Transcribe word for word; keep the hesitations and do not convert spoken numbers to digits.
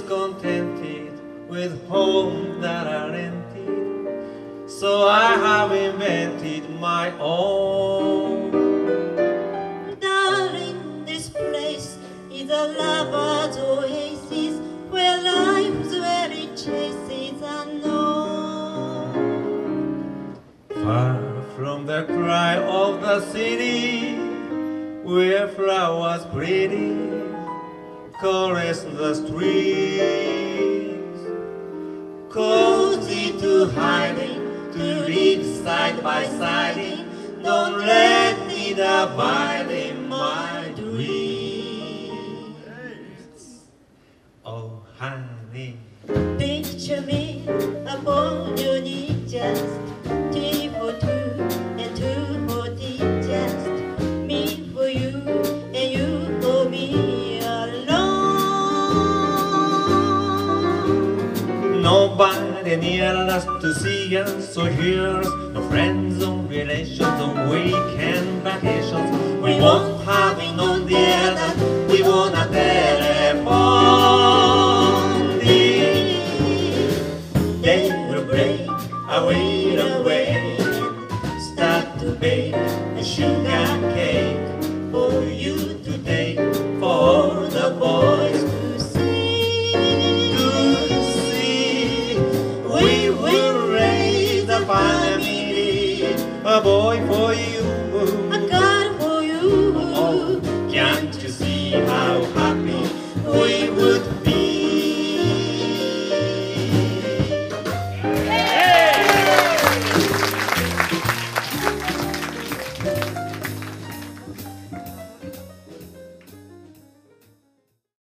discontented with homes that are empty, so I have invented my own. Darling, this place is a lover's oasis where life's very chases unknown. Far from the cry of the city, where flowers pretty caress the streets, cozy to hiding, to live side by side. Don't let it abide in my dreams. Oh, honey, Picture me upon your knee, just two for two and two for tea, just me for you and you for me alone. nobody near us to see us or hear us, no friends or relations on weekend vacations. We won't have it on the other, we want a telephone. They will break away, away, start to bake a sugar